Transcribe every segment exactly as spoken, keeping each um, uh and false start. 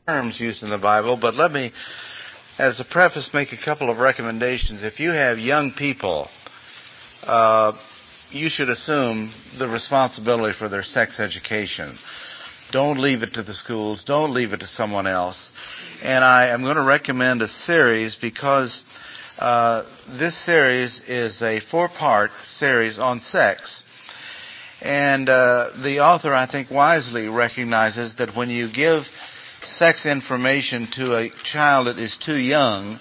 terms used in the Bible, but let me, as a preface, make a couple of recommendations. If you have young people, uh, you should assume the responsibility for their sex education. Don't leave it to the schools. Don't leave it to someone else. And I am going to recommend a series because uh, this series is a four-part series on sex. And uh, the author, I think, wisely recognizes that when you give sex information to a child that is too young,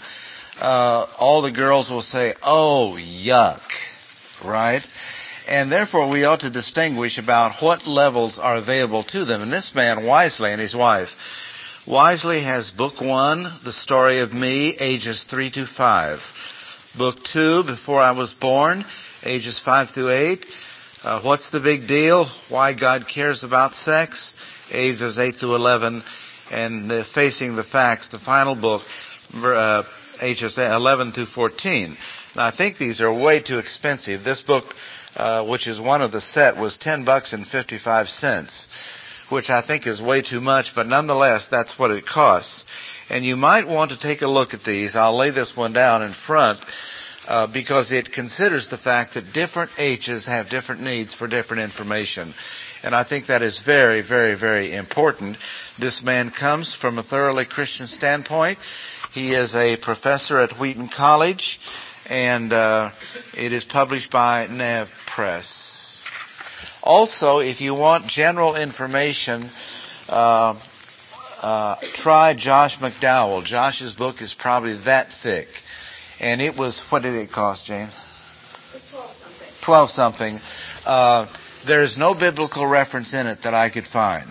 uh, all the girls will say, "Oh, yuck," right? And therefore we ought to distinguish about what levels are available to them. And this man, wisely, and his wife, wisely has book one, The Story of Me, ages three to five. Book two, Before I Was Born, ages five through eight. Uh, What's the Big Deal? Why God Cares About Sex, ages eight through eleven. And uh, Facing the Facts, the final book, uh, ages eleven through fourteen. Now, I think these are way too expensive. This book, uh, which is one of the set, was ten bucks and fifty-five cents, which I think is way too much, but nonetheless, that's what it costs. And you might want to take a look at these. I'll lay this one down in front, uh, because it considers the fact that different ages have different needs for different information. And I think that is very, very, very important. This man comes from a thoroughly Christian standpoint. He is a professor at Wheaton College, and uh, it is published by Nev Press. Also, if you want general information, uh, uh, try Josh McDowell. Josh's book is probably that thick. And it was, what did it cost, Jane? It was twelve something. twelve something. Uh, there is no biblical reference in it that I could find.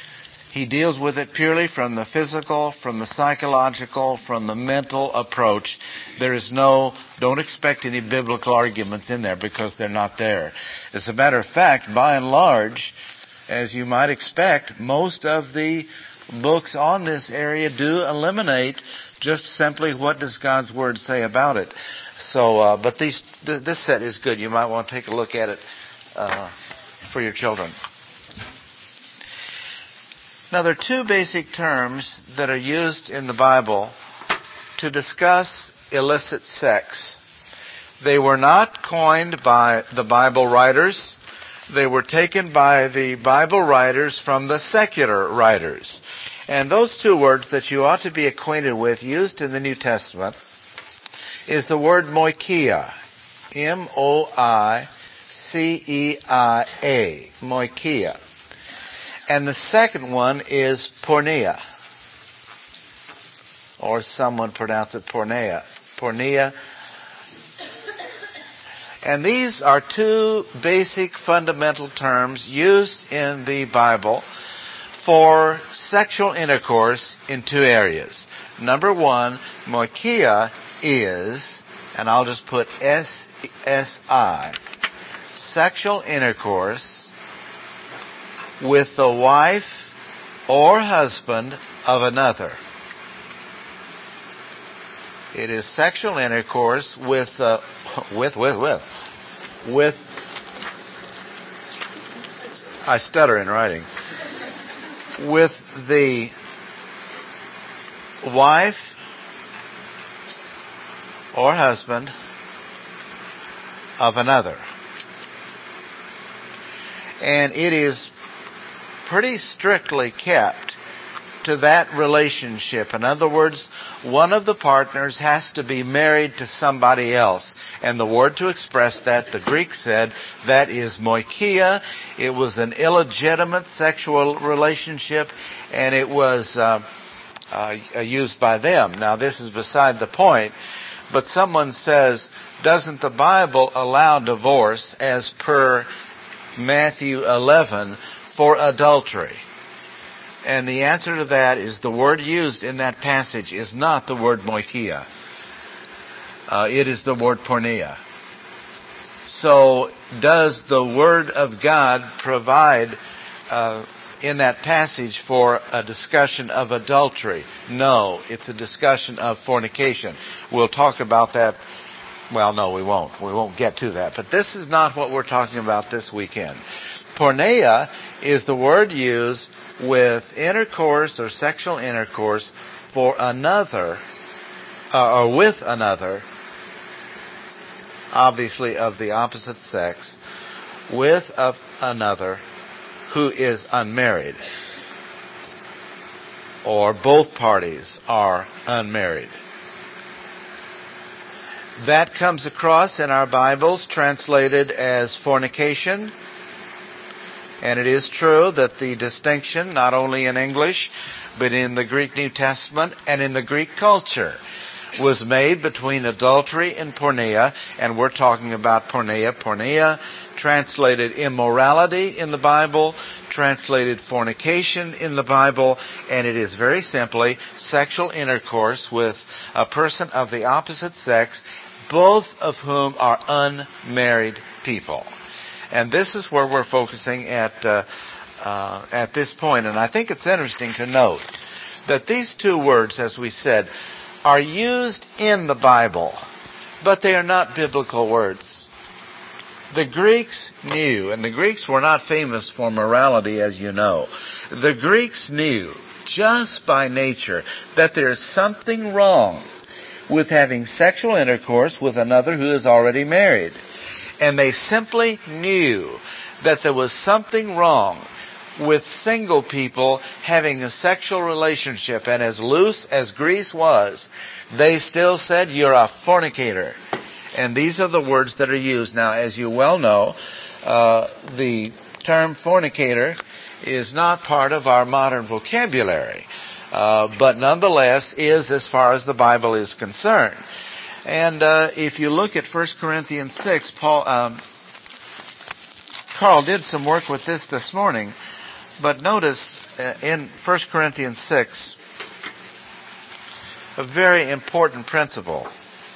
He deals with it purely from the physical, from the psychological, from the mental approach. There is no, don't expect any biblical arguments in there because they're not there. As a matter of fact, by and large, as you might expect, most of the books on this area do eliminate just simply what does God's Word say about it. So, uh, but these, th- this set is good. You might want to take a look at it uh, for your children. Now, there are two basic terms that are used in the Bible to discuss illicit sex. They were not coined by the Bible writers. They were taken by the Bible writers from the secular writers. And those two words that you ought to be acquainted with, used in the New Testament, is the word moikia. M O I C E I A. Moikia. And the second one is porneia. Or someone pronounce it porneia. Porneia. And these are two basic fundamental terms used in the Bible for sexual intercourse in two areas. Number one, moikia is, and I'll just put S S I, sexual intercourse with the wife or husband of another. It is sexual intercourse with, uh, with, with, with, with, I stutter in writing, with the wife or husband of another. And it is pretty strictly kept to that relationship. In other words, one of the partners has to be married to somebody else. And the word to express that, the Greek said, that is moikia. It was an illegitimate sexual relationship, and it was uh, uh, used by them. Now, this is beside the point, but someone says, doesn't the Bible allow divorce as per Matthew eleven for adultery? And the answer to that is the word used in that passage is not the word moikia. Uh, it is the word porneia. So does the Word of God provide uh, in that passage for a discussion of adultery? No, it's a discussion of fornication. We'll talk about that. Well, no, we won't. We won't get to that. But this is not what we're talking about this weekend. Porneia is the word used with intercourse or sexual intercourse for another, uh, or with another, obviously of the opposite sex, with of another who is unmarried, or both parties are unmarried. That comes across in our Bibles translated as fornication. And it is true that the distinction, not only in English, but in the Greek New Testament and in the Greek culture, was made between adultery and porneia. And we're talking about porneia. Porneia, translated immorality in the Bible, translated fornication in the Bible, and it is very simply sexual intercourse with a person of the opposite sex, both of whom are unmarried people. And this is where we're focusing at uh, uh, at this point. And I think it's interesting to note that these two words, as we said, are used in the Bible, but they are not biblical words. The Greeks knew, and the Greeks were not famous for morality, as you know. The Greeks knew, just by nature, that there is something wrong with having sexual intercourse with another who is already married. And they simply knew that there was something wrong with single people having a sexual relationship. And as loose as Greece was, they still said, you're a fornicator. And these are the words that are used. Now, as you well know, uh, the term fornicator is not part of our modern vocabulary. Uh, but nonetheless is as far as the Bible is concerned. And uh, if you look at First Corinthians six, Paul, um, Carl did some work with this this morning, but notice uh, in First Corinthians six, a very important principle.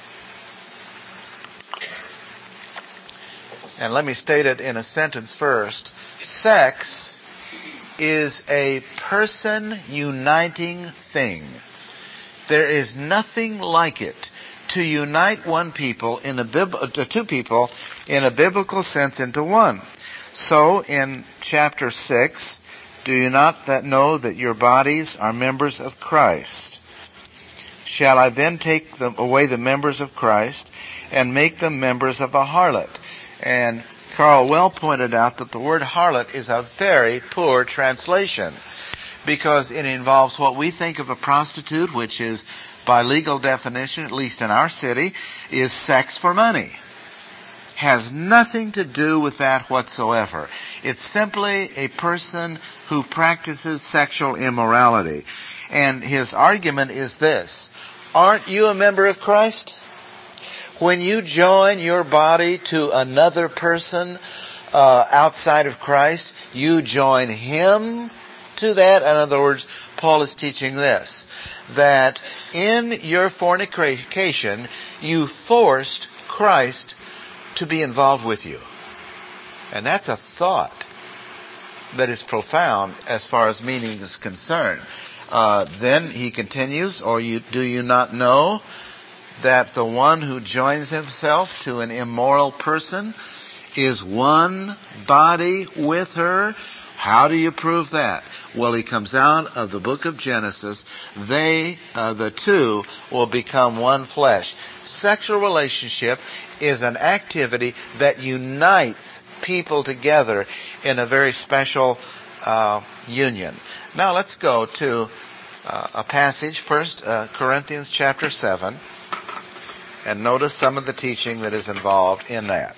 And let me state it in a sentence first. Sex is a person-uniting thing. There is nothing like it to unite one people in a bib- uh, two people in a biblical sense into one. So in chapter six, do you not that know that your bodies are members of Christ? Shall I then take them away the members of Christ and make them members of a harlot? And Carl well pointed out that the word harlot is a very poor translation, because it involves what we think of a prostitute, which is, by legal definition, at least in our city, is sex for money. Has nothing to do with that whatsoever. It's simply a person who practices sexual immorality. And his argument is this: aren't you a member of Christ? When you join your body to another person uh, outside of Christ, you join him to that. In other words, Paul is teaching this, that in your fornication, you forced Christ to be involved with you. And that's a thought that is profound as far as meaning is concerned. Uh, then he continues, or you, do you not know that the one who joins himself to an immoral person is one body with her? How do you prove that? Well, he comes out of the book of Genesis. They, uh, the two, will become one flesh. Sexual relationship is an activity that unites people together in a very special uh, union. Now let's go to uh, a passage, First uh, Corinthians chapter seven, and notice some of the teaching that is involved in that.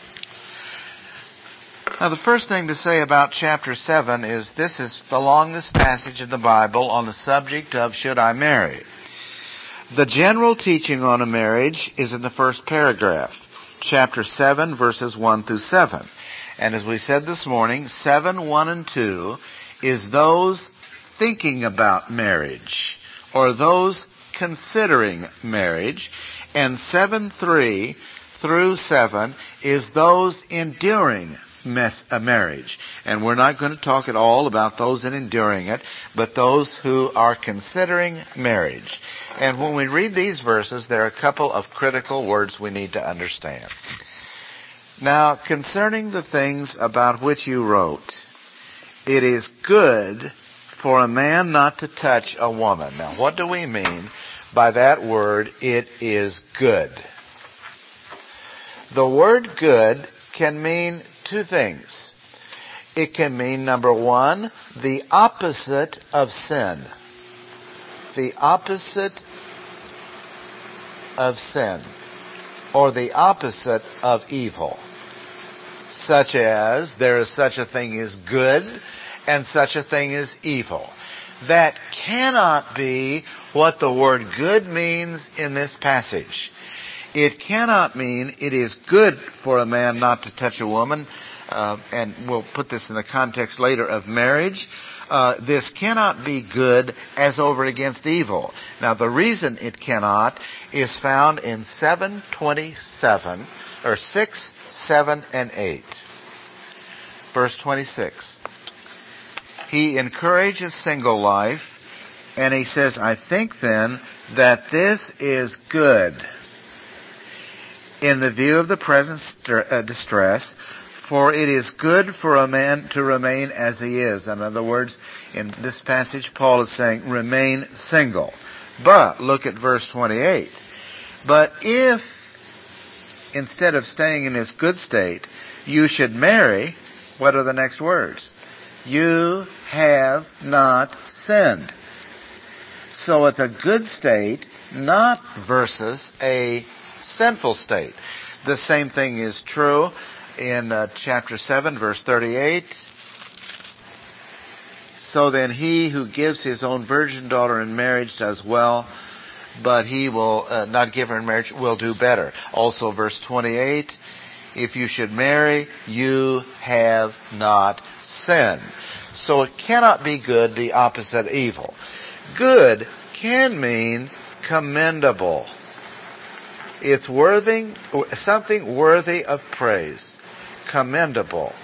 Now, the first thing to say about chapter seven is this is the longest passage in the Bible on the subject of should I marry. The general teaching on a marriage is in the first paragraph, chapter seven, verses one through seven. And as we said this morning, seven, one, and two is those thinking about marriage, or those considering marriage. And seven, three through seven is those enduring Mess, a marriage. And we're not going to talk at all about those in enduring it, but those who are considering marriage. And when we read these verses, there are a couple of critical words we need to understand. Now, concerning the things about which you wrote, it is good for a man not to touch a woman. Now, what do we mean by that word, it is good? The word good can mean two things. It can mean, number one, the opposite of sin. The opposite of sin. Or the opposite of evil. Such as, there is such a thing as good, and such a thing as evil. That cannot be what the word good means in this passage. It cannot mean it is good for a man not to touch a woman, uh, and we'll put this in the context later of marriage. Uh, this cannot be good as over against evil. Now, the reason it cannot is found in seven twenty-seven, or six, seven, and eight. Verse twenty-six. He encourages single life, and he says, I think then that this is good in the view of the present st- uh, distress, for it is good for a man to remain as he is. In other words, in this passage, Paul is saying, remain single. But, look at verse twenty-eight. But if, instead of staying in this good state, you should marry, what are the next words? You have not sinned. So it's a good state, not versus a sinful state. The same thing is true in uh, chapter seven, verse thirty-eight. So then he who gives his own virgin daughter in marriage does well, but he will uh, not give her in marriage will do better. Also verse twenty-eight, if you should marry, you have not sinned. So it cannot be good, the opposite of evil. Good can mean commendable. It's worthy, something worthy of praise. Commendable.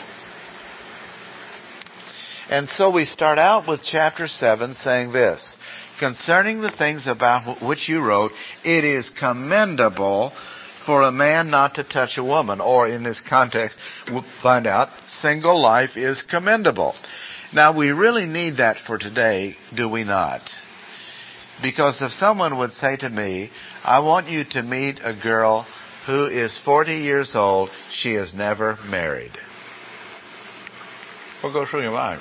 And so we start out with chapter seven saying this. Concerning the things about which you wrote, it is commendable for a man not to touch a woman. Or in this context, we'll find out single life is commendable. Now we really need that for today, do we not? Because if someone would say to me, I want you to meet a girl who is forty years old, she is never married. What goes through your mind?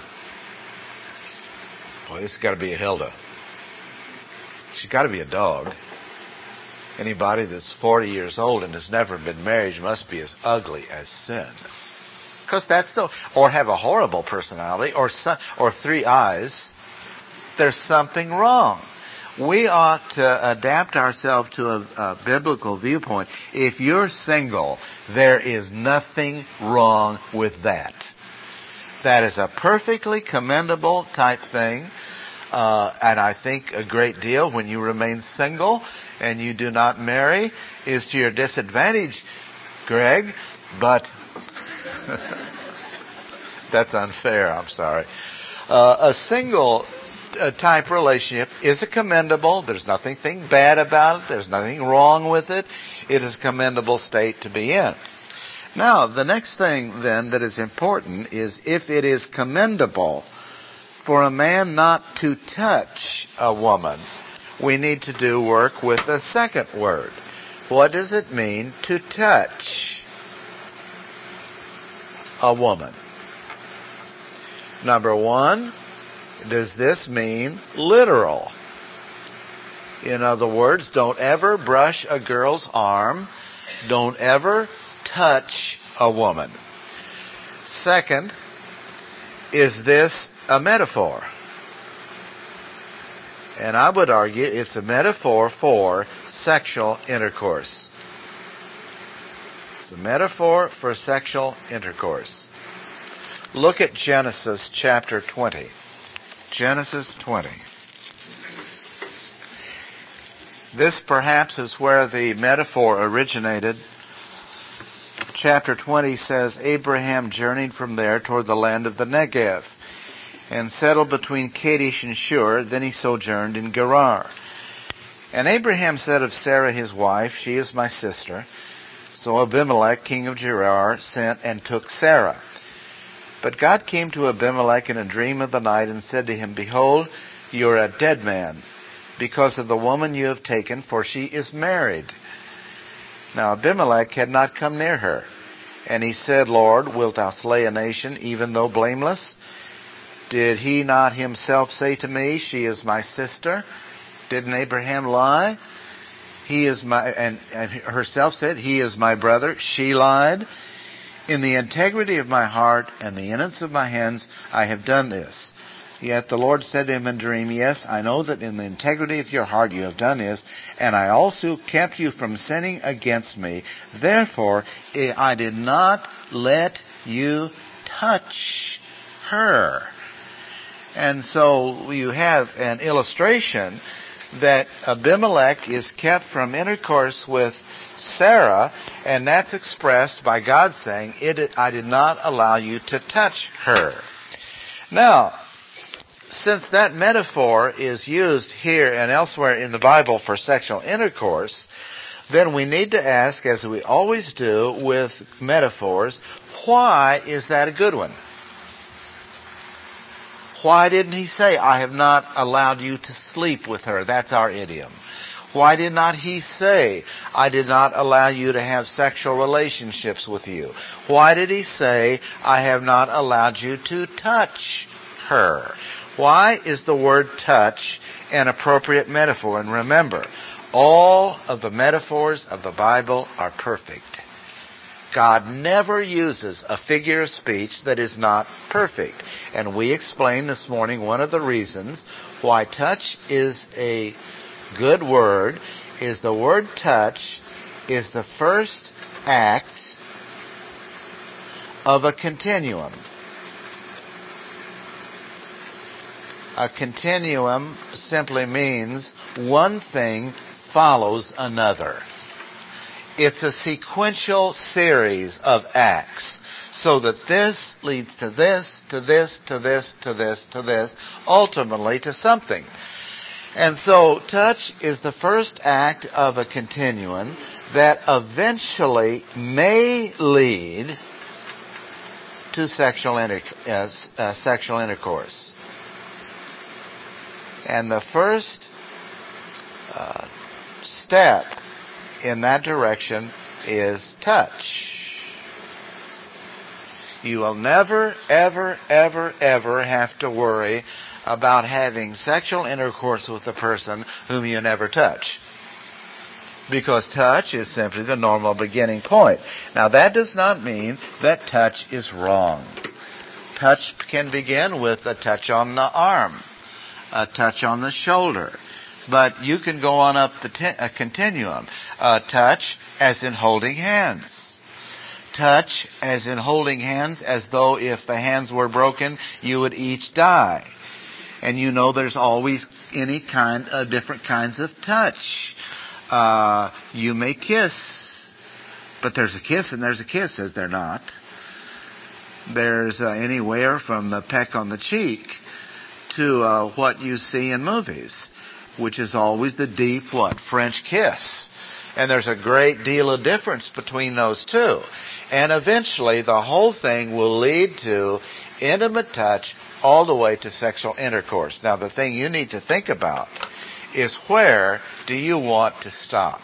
Boy, this has got to be a Hilda. She's got to be a dog. Anybody that's forty years old and has never been married must be as ugly as sin. Because that's the, or have a horrible personality, or some, or three eyes. There's something wrong. We ought to adapt ourselves to a, a biblical viewpoint. If you're single, there is nothing wrong with that. That is a perfectly commendable type thing. Uh, and I think a great deal when you remain single and you do not marry is to your disadvantage, Greg. But that's unfair. I'm sorry. Uh, a single uh, type relationship is a commendable. There's nothing bad about it. There's nothing wrong with it. It is a commendable state to be in. Now, the next thing then that is important is if it is commendable for a man not to touch a woman, we need to do work with a second word. What does it mean to touch a woman? Number one, does this mean literal? In other words, don't ever brush a girl's arm. Don't ever touch a woman. Second, is this a metaphor? And I would argue it's a metaphor for sexual intercourse. It's a metaphor for sexual intercourse. Look at Genesis chapter twenty. Genesis twenty. This perhaps is where the metaphor originated. Chapter twenty says, Abraham journeyed from there toward the land of the Negev and settled between Kadesh and Shur. Then he sojourned in Gerar. And Abraham said of Sarah his wife, she is my sister. So Abimelech, king of Gerar, sent and took Sarah. But God came to Abimelech in a dream of the night and said to him, Behold, you are a dead man, because of the woman you have taken, for she is married. Now Abimelech had not come near her. And he said, Lord, wilt thou slay a nation, even though blameless? Did he not himself say to me, she is my sister? Didn't Abraham lie? He is my, and, and herself said, he is my brother. She lied. In the integrity of my heart and the innocence of my hands, I have done this. Yet the Lord said to him in a dream, Yes, I know that in the integrity of your heart you have done this, and I also kept you from sinning against me. Therefore, I did not let you touch her. And so you have an illustration that Abimelech is kept from intercourse with Sarah, and that's expressed by God saying, it, I did not allow you to touch her. Now, since that metaphor is used here and elsewhere in the Bible for sexual intercourse, then we need to ask, as we always do with metaphors, why is that a good one? Why didn't he say, I have not allowed you to sleep with her? That's our idiom. Why did not he say, I did not allow you to have sexual relationships with you? Why did he say, I have not allowed you to touch her? Why is the word touch an appropriate metaphor? And remember, all of the metaphors of the Bible are perfect. God never uses a figure of speech that is not perfect. And we explained this morning one of the reasons why touch is a good word is the word touch is the first act of a continuum. A continuum simply means one thing follows another. It's a sequential series of acts, so that this leads to this, to this, to this, to this, to this, ultimately to something. And so touch is the first act of a continuum that eventually may lead to sexual, inter- uh, uh, sexual intercourse. And the first uh, step in that direction is touch. You will never, ever, ever, ever have to worry about having sexual intercourse with a person whom you never touch. Because touch is simply the normal beginning point. Now that does not mean that touch is wrong. Touch can begin with a touch on the arm, a touch on the shoulder. But you can go on up the te- a continuum. Uh, touch as in holding hands. Touch as in holding hands as though if the hands were broken, you would each die. And you know there's always any kind of different kinds of touch. Uh, you may kiss, but there's a kiss and there's a kiss, is there not? There's uh, anywhere from the peck on the cheek to uh, what you see in movies, which is always the deep, what, French kiss. And there's a great deal of difference between those two. And eventually the whole thing will lead to intimate touch all the way to sexual intercourse. Now the thing you need to think about is, where do you want to stop?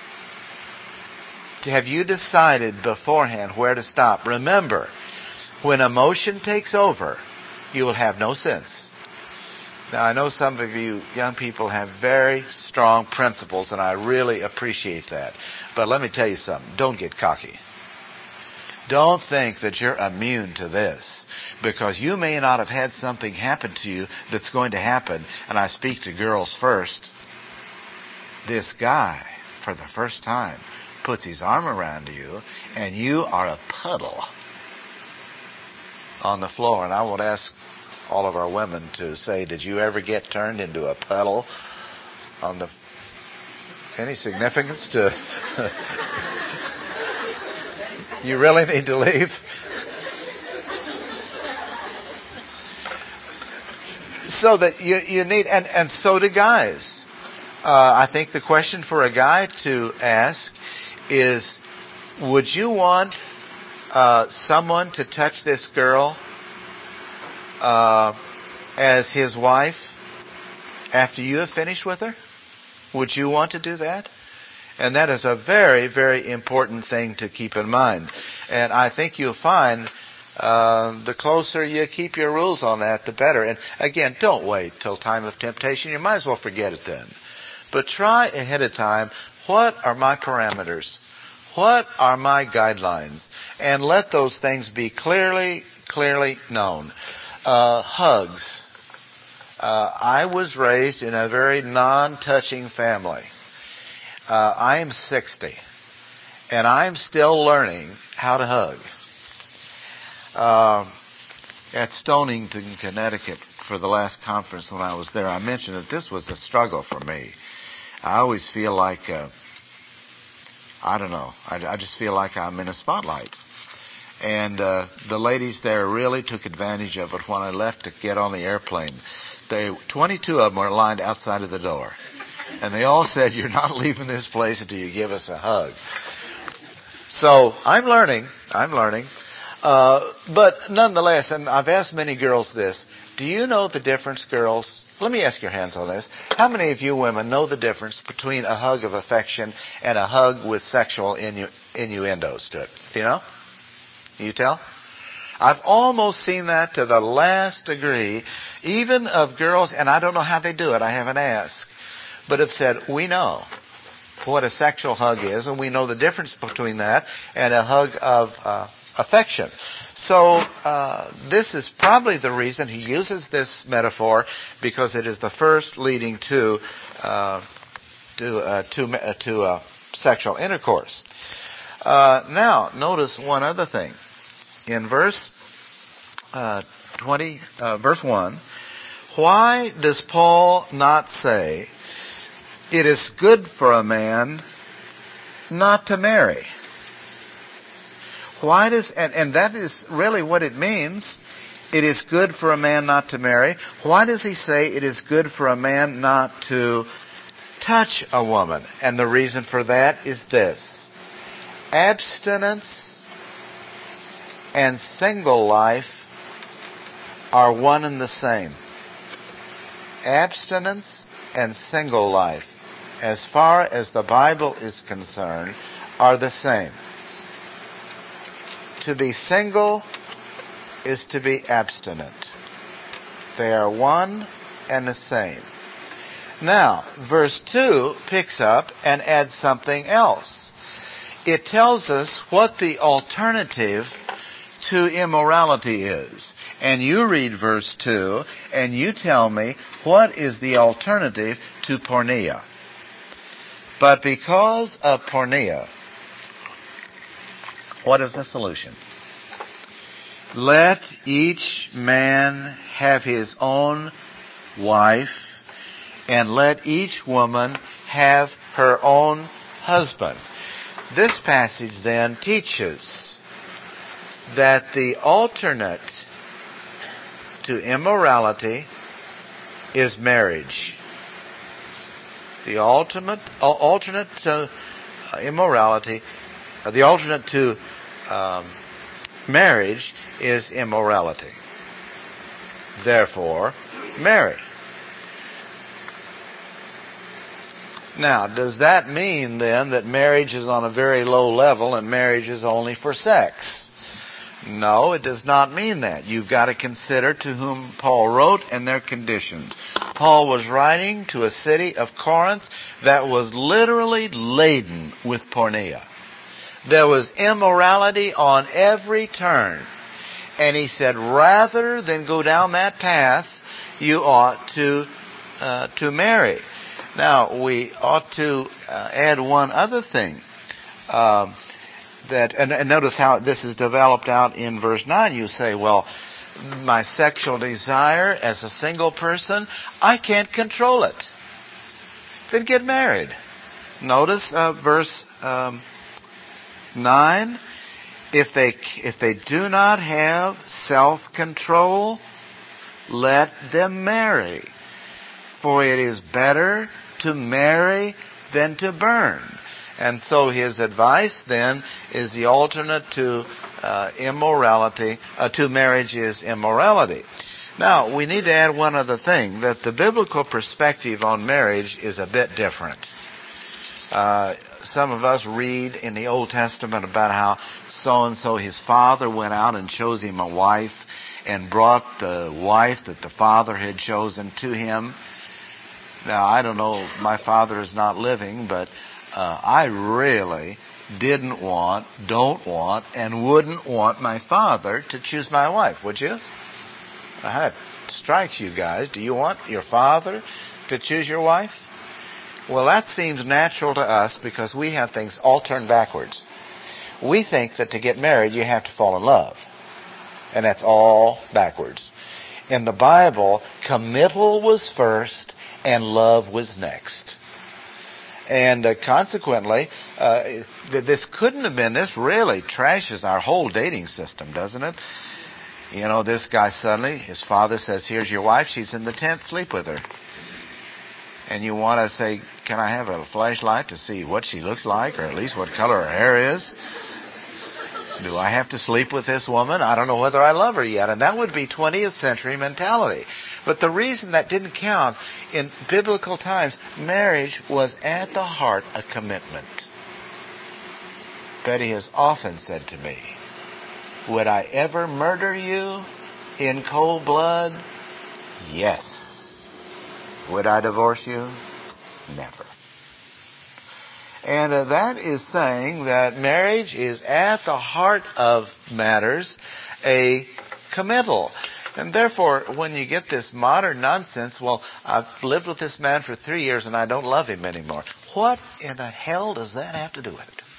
Have you decided beforehand where to stop? Remember, when emotion takes over, you will have no sense. Now, I know some of you young people have very strong principles, and I really appreciate that. But let me tell you something. Don't get cocky. Don't think that you're immune to this, because you may not have had something happen to you that's going to happen. And I speak to girls first. This guy, for the first time, puts his arm around you, and you are a puddle on the floor. And I would ask all of our women to say, did you ever get turned into a puddle on the... Any significance to... You really need to leave? So that you, you need... And, and so do guys. Uh, I think the question for a guy to ask is, would you want uh, someone to touch this girl uh, as his wife after you have finished with her? Would you want to do that? And that is a very, very important thing to keep in mind. And I think you'll find uh, the closer you keep your rules on that, the better. And again, don't wait till time of temptation. You might as well forget it then. But try ahead of time, what are my parameters? What are my guidelines? And let those things be clearly, clearly known. Uh, hugs. Uh, I was raised in a very non-touching family. Uh, I am sixty, and I'm still learning how to hug. Uh, at Stonington, Connecticut, for the last conference when I was there, I mentioned that this was a struggle for me. I always feel like, uh, I don't know, I, I just feel like I'm in a spotlight. And uh, the ladies there really took advantage of it when I left to get on the airplane. They, twenty-two of them were lined outside of the door. And they all said, you're not leaving this place until you give us a hug. So I'm learning. I'm learning. Uh, but nonetheless, and I've asked many girls this, do you know the difference, girls? Let me ask your hands on this. How many of you women know the difference between a hug of affection and a hug with sexual innu- innuendos to it? Do you know? Can you tell? I've almost seen that to the last degree, even of girls, and I don't know how they do it. I haven't asked. But have said, we know what a sexual hug is, and we know the difference between that and a hug of uh, affection. So uh, this is probably the reason he uses this metaphor, because it is the first leading to uh, to uh, to, uh, to uh, sexual intercourse. Uh, now, notice one other thing in verse uh, twenty, uh, verse one. Why does Paul not say, it is good for a man not to marry? Why does, and, and that is really what it means. It is good for a man not to marry. Why does he say it is good for a man not to touch a woman? And the reason for that is this. Abstinence and single life are one and the same. Abstinence and single life, as far as the Bible is concerned, are the same. To be single is to be abstinent. They are one and the same. Now, verse two picks up and adds something else. It tells us what the alternative to immorality is. And you read verse two, and you tell me what is the alternative to porneia. But because of porneia, what is the solution? Let each man have his own wife, and let each woman have her own husband. This passage then teaches that the alternate to immorality is marriage. The ultimate, alternate to immorality, the alternate to um, marriage is immorality. Therefore, marry. Now, does that mean then that marriage is on a very low level and marriage is only for sex? No, it does not mean that. You've got to consider to whom Paul wrote and their conditions. Paul was writing to a city of Corinth that was literally laden with porneia. There was immorality on every turn. And he said, rather than go down that path, you ought to uh, to marry. Now, we ought to uh, add one other thing. Um, that and, and notice how this is developed out in verse nine. You say, well, my sexual desire as a single person, I can't control it. Then get married. Notice uh, verse um, nine. If they if they do not have self-control, let them marry. For it is better to marry than to burn. And so his advice then is the alternate to uh, immorality, uh, to marriage is immorality. Now, we need to add one other thing, that the biblical perspective on marriage is a bit different. Uh, some of us read in the Old Testament about how so-and-so, his father, went out and chose him a wife and brought the wife that the father had chosen to him. Now, I don't know, my father is not living, but uh, I really didn't want, don't want, and wouldn't want my father to choose my wife, would you? That strikes you guys. Do you want your father to choose your wife? Well, that seems natural to us because we have things all turned backwards. We think that to get married, you have to fall in love. And that's all backwards. In the Bible, committal was first and love was next. And uh, consequently, uh, th- this couldn't have been, this really trashes our whole dating system, doesn't it? You know, this guy suddenly, his father says, here's your wife, she's in the tent, sleep with her. And you want to say, can I have a flashlight to see what she looks like, or at least what color her hair is? Do I have to sleep with this woman? I don't know whether I love her yet. And that would be twentieth century mentality. But the reason that didn't count, in biblical times, marriage was at the heart a commitment. Betty has often said to me, would I ever murder you in cold blood? Yes. Would I divorce you? Never. And uh, that is saying that marriage is at the heart of matters, a committal. And therefore, when you get this modern nonsense, well, I've lived with this man for three years and I don't love him anymore. What in the hell does that have to do with it?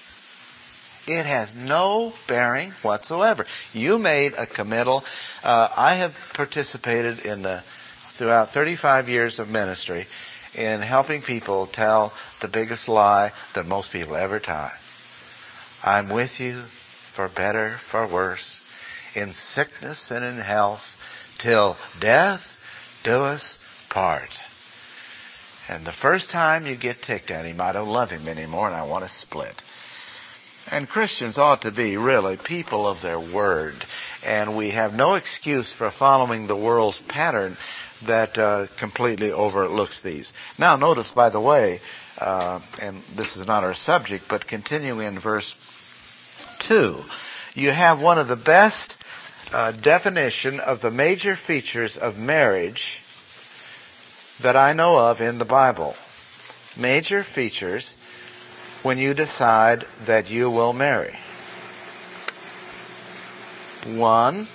It has no bearing whatsoever. You made a committal. Uh, I have participated in the, throughout thirty-five years of ministry in helping people tell the biggest lie that most people ever tell. I'm with you for better, for worse, in sickness and in health, till death do us part. And the first time you get ticked at him, I don't love him anymore and I want to split. And Christians ought to be really people of their word. And we have no excuse for following the world's pattern that uh, completely overlooks these. Now notice, by the way, uh, and this is not our subject, but continuing in verse two, you have one of the best uh, definition of the major features of marriage that I know of in the Bible. Major features when you decide that you will marry. One,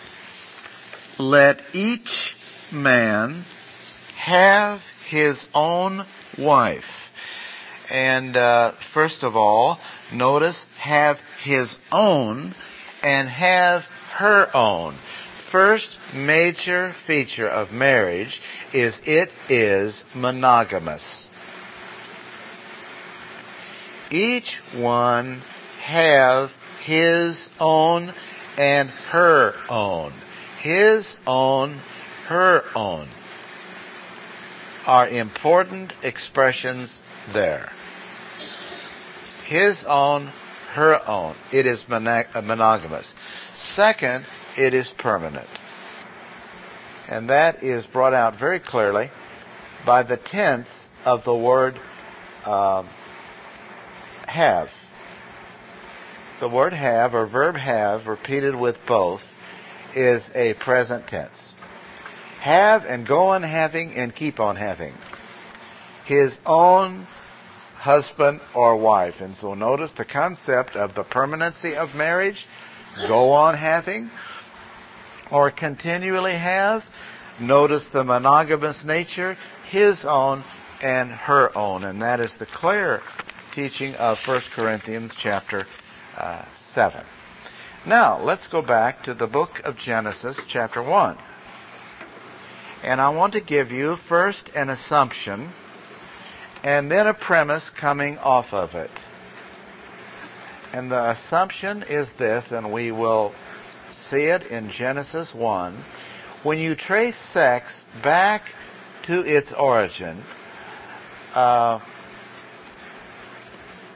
let each man have his own wife. And uh, first of all, notice have his own and have her own. First major feature of marriage is it is monogamous. Each one have his own and her own. His own, her own are important expressions there. His own, her own. It is monogamous. Second, it is permanent. And that is brought out very clearly by the tense of the word um, have. The word have, or verb have, repeated with both, is a present tense. Have and go on having and keep on having. His own husband or wife. And so notice the concept of the permanency of marriage. Go on having or continually have. Notice the monogamous nature. His own and her own. And that is the clear teaching of First Corinthians chapter uh, seven. Now, let's go back to the book of Genesis chapter one. And I want to give you first an assumption and then a premise coming off of it. And the assumption is this, and we will see it in Genesis one. When you trace sex back to its origin, uh,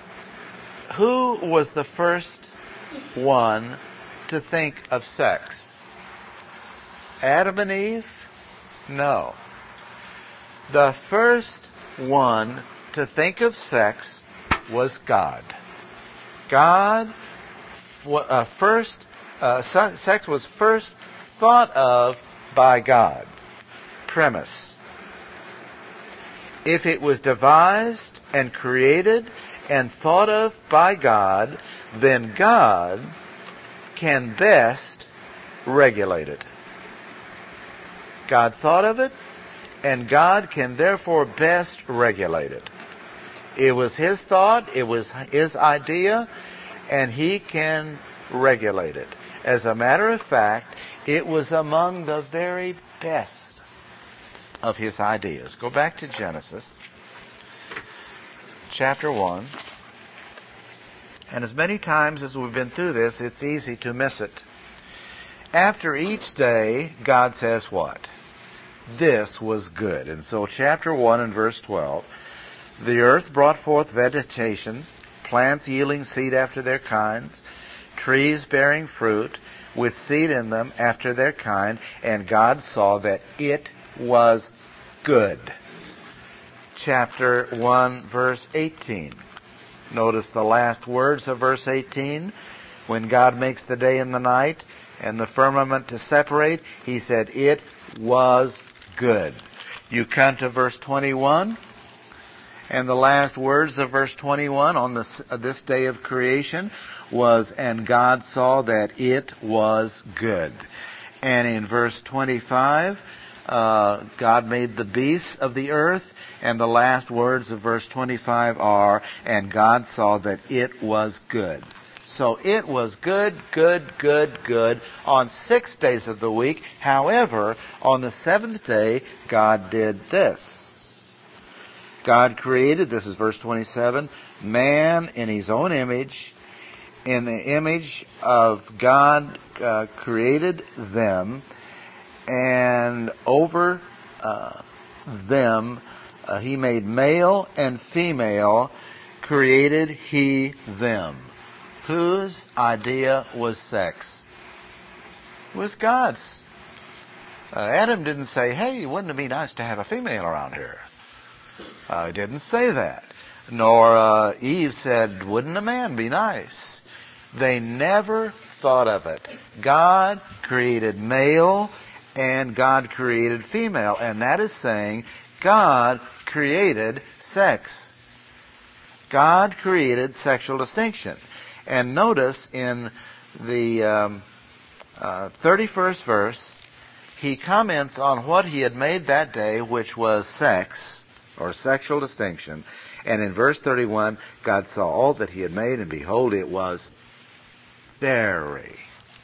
who was the first one to think of sex? Adam and Eve? No. The first one to think of sex was God. God, uh, first, uh, sex was first thought of by God. Premise. If it was devised and created and thought of by God, then God can best regulate it. God thought of it, and God can therefore best regulate it. It was His thought, it was His idea, and He can regulate it. As a matter of fact, it was among the very best of His ideas. Go back to Genesis, chapter one. And as many times as we've been through this, it's easy to miss it. After each day, God says what? This was good. And so chapter one and verse twelve, the earth brought forth vegetation, plants yielding seed after their kinds, trees bearing fruit, with seed in them after their kind, and God saw that it was good. Chapter one, verse eighteen. Notice the last words of verse eighteen. When God makes the day and the night, and the firmament to separate, He said, it was good. You come to verse twenty-one, and the last words of verse twenty-one on this, uh, this day of creation was, and God saw that it was good. And in verse twenty-five, uh, God made the beasts of the earth, and the last words of verse twenty-five are, and God saw that it was good. So it was good, good, good, good on six days of the week. However, on the seventh day, God did this. God created, this is verse twenty-seven, man in His own image. In the image of God uh, created them, and over uh, them uh, He made male and female, created He them. Whose idea was sex? It was God's. Uh, Adam didn't say, hey, wouldn't it be nice to have a female around here? Uh, he didn't say that. Nor uh, Eve said, wouldn't a man be nice? They never thought of it. God created male and God created female. And that is saying God created sex. God created sexual distinction. And notice in the um, uh, thirty-first verse, He comments on what He had made that day, which was sex, or sexual distinction. And in verse thirty-one, God saw all that He had made, and behold, it was very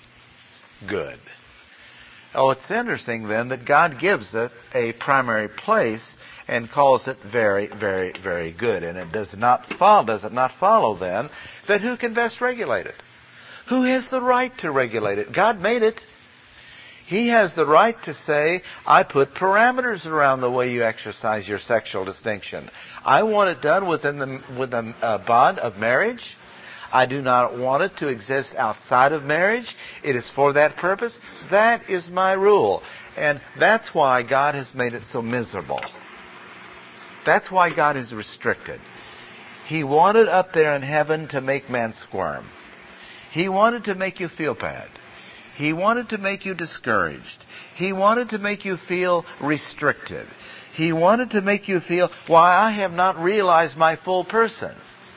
good. Oh, it's interesting then that God gives it a primary place and calls it very, very, very good. And it does not follow, does it not follow then that who can best regulate it? Who has the right to regulate it? God made it. He has the right to say, I put parameters around the way you exercise your sexual distinction. I want it done within the, within the uh, bond of marriage. I do not want it to exist outside of marriage. It is for that purpose. That is my rule. And that's why God has made it so miserable. That's why God is restricted. He wanted up there in heaven to make man squirm. He wanted to make you feel bad. He wanted to make you discouraged. He wanted to make you feel restricted. He wanted to make you feel, why, I have not realized my full person.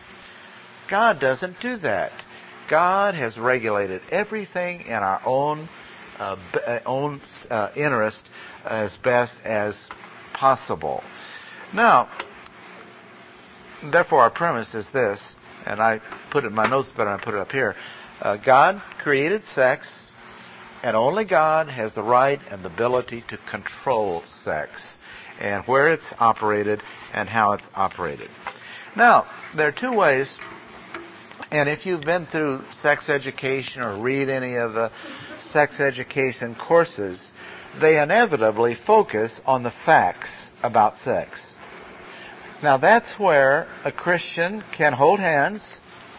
God doesn't do that. God has regulated everything in our own uh, own uh, interest as best as possible. Now, therefore, our premise is this, and I put it in my notes better than I put it up here. Uh, God created sex, and only God has the right and the ability to control sex, and where it's operated and how it's operated. Now, there are two ways. And if you've been through sex education or read any of the sex education courses, they inevitably focus on the facts about sex. Now that's where a Christian can hold hands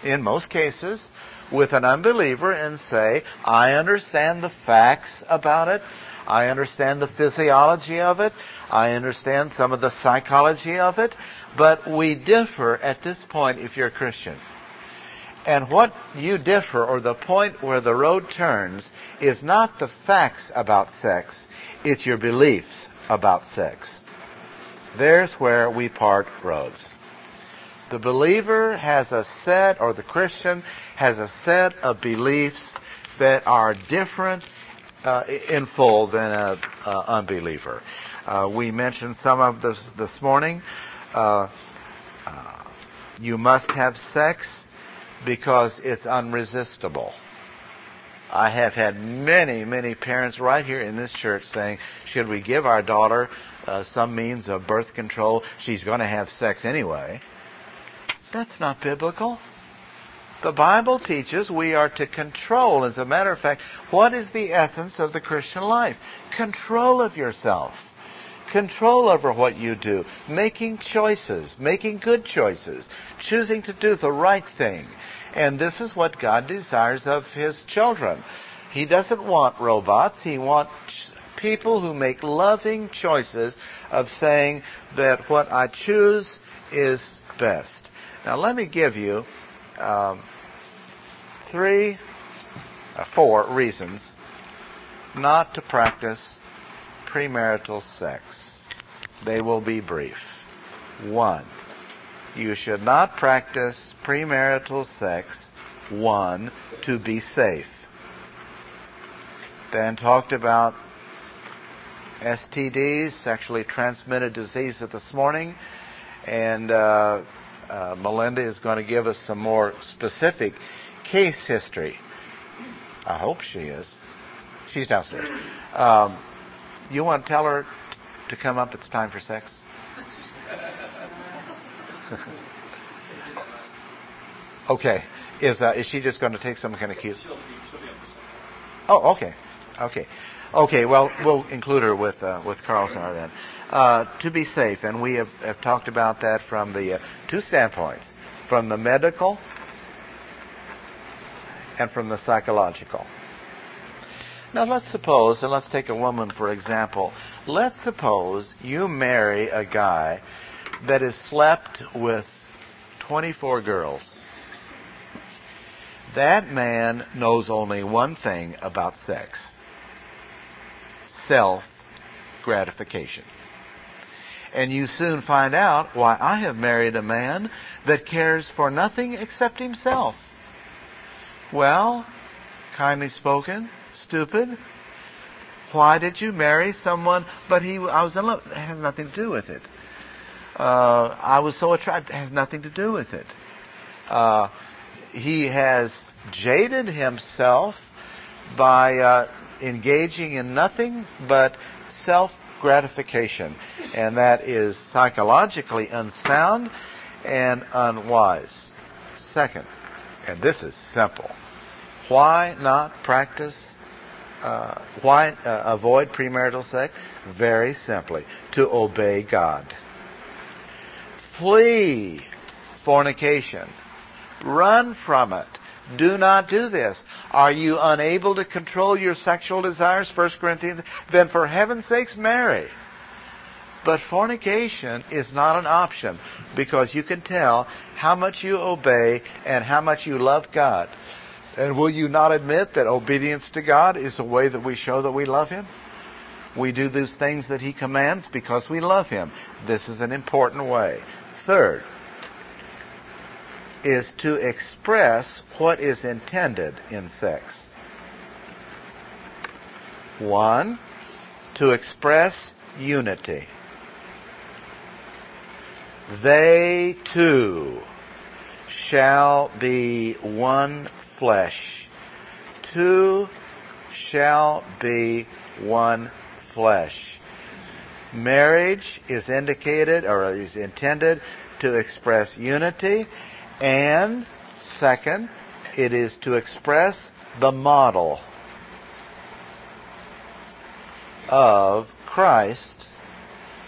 in most cases, with an unbeliever and say, I understand the facts about it. I understand the physiology of it. I understand some of the psychology of it. But we differ at this point if you're a Christian. And what you differ, or the point where the road turns, is not the facts about sex. It's your beliefs about sex. There's where we part roads. The believer has a set, or the Christian has a set of beliefs that are different uh, in full than an unbeliever. Uh, we mentioned some of this this morning. Uh, uh, you must have sex because it's unresistible. I have had many, many parents right here in this church saying, should we give our daughter uh, some means of birth control? She's going to have sex anyway. That's not biblical. The Bible teaches we are to control. As a matter of fact, what is the essence of the Christian life? Control of yourself. Control over what you do. Making choices. Making good choices. Choosing to do the right thing. And this is what God desires of His children. He doesn't want robots. He wants people who make loving choices of saying that what I choose is best. Now let me give you um, three, uh, four reasons not to practice premarital sex. They will be brief. One, you should not practice premarital sex, one, to be safe. Dan talked about S T Ds, sexually transmitted diseases, this morning, and uh, uh, Melinda is going to give us some more specific case history. I hope she is. She's downstairs. Um, you want to tell her t- to come up? It's time for sex. Okay. Is uh, is she just going to take some kind of cue? Oh, okay. Okay. Okay, well, we'll include her with uh, with Carl Center then. Uh, to be safe, and we have, have talked about that from the uh, two standpoints, from the medical and from the psychological. Now let's suppose, and let's take a woman for example, let's suppose you marry a guy that has slept with twenty-four girls. That man knows only one thing about sex. Self-gratification. And you soon find out, why, I have married a man that cares for nothing except himself. Well, kindly spoken, stupid. Why did you marry someone, but he, I was in love? It has nothing to do with it. Uh, I was so attracted. It has nothing to do with it. Uh, he has jaded himself by uh, engaging in nothing but self-gratification. And that is psychologically unsound and unwise. Second, and this is simple, why not practice, uh, why uh, avoid premarital sex? Very simply, to obey God. Flee fornication. Run from it. Do not do this. Are you unable to control your sexual desires? First Corinthians. Then for heaven's sakes, marry. But fornication is not an option, because you can tell how much you obey and how much you love God. And will you not admit that obedience to God is a way that we show that we love Him? We do those things that He commands because we love Him. This is an important way. Third is to express what is intended in sex. One, to express unity. They two shall be one flesh. Two shall be one flesh. Marriage is indicated, or is intended, to express unity. And second, it is to express the model of Christ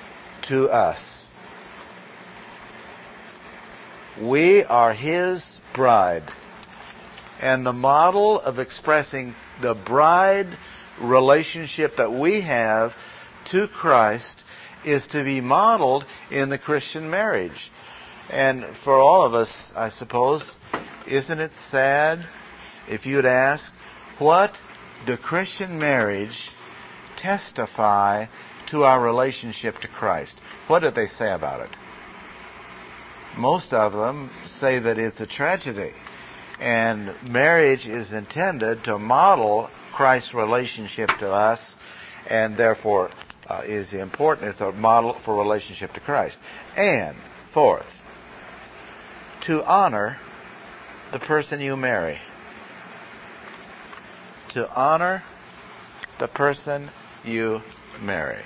to us. We are His bride. And the model of expressing the bride relationship that we have to Christ is to be modeled in the Christian marriage. And for all of us, I suppose, isn't it sad if you'd ask, what do Christian marriage testify to our relationship to Christ? What do they say about it? Most of them say that it's a tragedy. And marriage is intended to model Christ's relationship to us, and therefore uh, is important. It's a model for relationship to Christ. And fourth, to honor the person you marry. To honor the person you marry.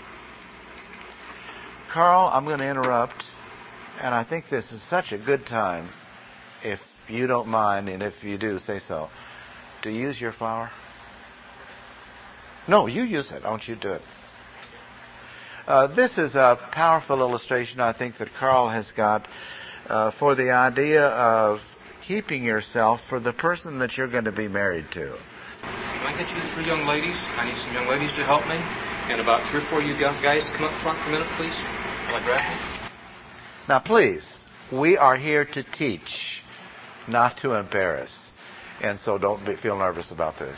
Carl, I'm going to interrupt, and I think this is such a good time, if you don't mind, and if you do, say so, to use your flower. No, you use it. Don't you do it. Uh, this is a powerful illustration, I think, that Carl has got uh, for the idea of keeping yourself for the person that you're going to be married to. Can I get you three young ladies? I need some young ladies to help me. And about three or four of you guys to come up front for a minute, please. Will I grab you? Now, please, we are here to teach, not to embarrass. And so don't be, feel nervous about this.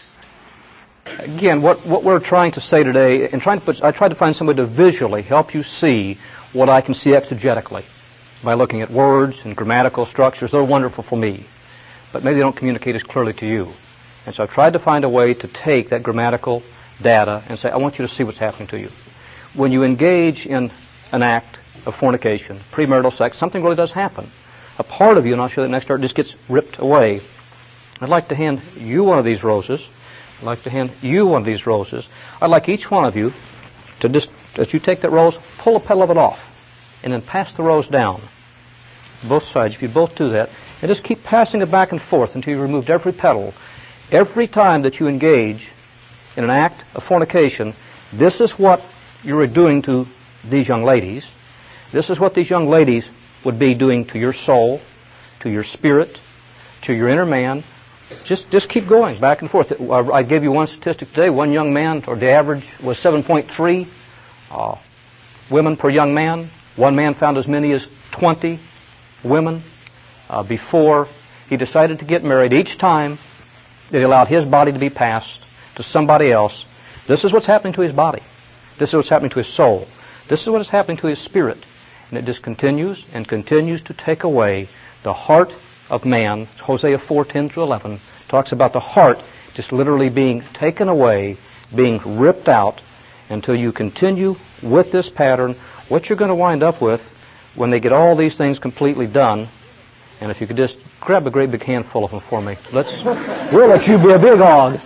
Again, what, what we're trying to say today, and trying to put, I tried to find somebody to visually help you see what I can see exegetically by looking at words and grammatical structures. They're wonderful for me, but maybe they don't communicate as clearly to you. And so I've tried to find a way to take that grammatical data and say, I want you to see what's happening to you. When you engage in an act of fornication, premarital sex, something really does happen. A part of you, and I'll show you that next chart, just gets ripped away. I'd like to hand you one of these roses. I'd like to hand you one of these roses. I'd like each one of you to just, as you take that rose, pull a petal of it off, and then pass the rose down. Both sides, if you both do that, and just keep passing it back and forth until you've removed every petal. Every time that you engage in an act of fornication, this is what you're doing to these young ladies. This is what these young ladies would be doing to your soul, to your spirit, to your inner man. Just just keep going back and forth. I gave you one statistic today. One young man, or the average was seven point three uh, women per young man. One man found as many as twenty women uh, before he decided to get married. Each time that he allowed his body to be passed to somebody else, this is what's happening to his body. This is what's happening to his soul. This is what is happening to his spirit. And it just continues and continues to take away the heart of man. Hosea four, ten through eleven talks about the heart just literally being taken away, being ripped out, until you continue with this pattern. What you're going to wind up with when they get all these things completely done, and if you could just grab a great big handful of them for me. Let's, we'll let you be a big hog.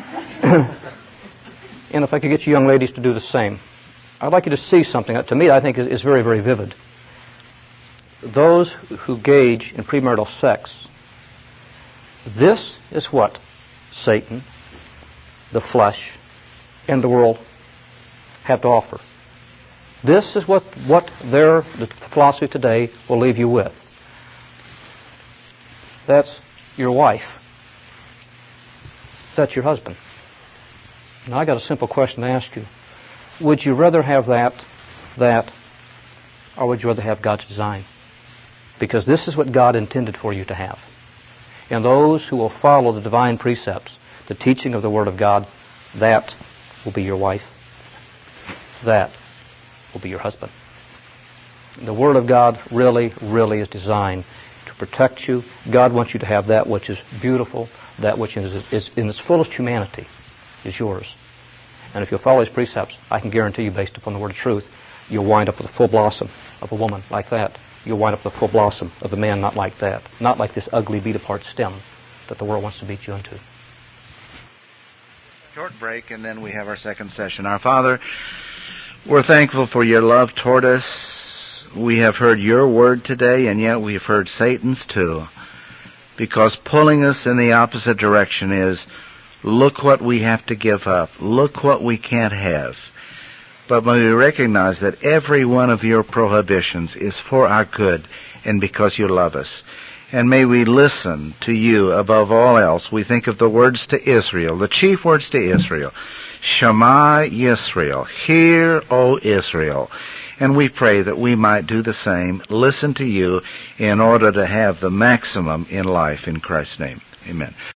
And if I could get you young ladies to do the same. I'd like you to see something that to me I think is, is very, very vivid. Those who engage in premarital sex, this is what Satan, the flesh, and the world have to offer. This is what, what their the philosophy today will leave you with. That's your wife. That's your husband. Now I got a simple question to ask you. Would you rather have that, that, or would you rather have God's design? Because this is what God intended for you to have. And those who will follow the divine precepts, the teaching of the Word of God, that will be your wife. That will be your husband. The Word of God really, really is designed to protect you. God wants you to have that which is beautiful, that which is, is in its fullest humanity is yours. And if you'll follow His precepts, I can guarantee you, based upon the word of truth, you'll wind up with a full blossom of a woman like that. You'll wind up with a full blossom of a man not like that. Not like this ugly beat-apart stem that the world wants to beat you into. Short break, and then we have our second session. Our Father, we're thankful for your love toward us. We have heard your word today, and yet we have heard Satan's too. Because pulling us in the opposite direction is, look what we have to give up. Look what we can't have. But when we recognize that every one of your prohibitions is for our good and because you love us, And may we listen to you above all else. We think of the words to Israel, the chief words to Israel. Shema Yisrael, hear, O Israel. And we pray that we might do the same, listen to you in order to have the maximum in life in Christ's name. Amen.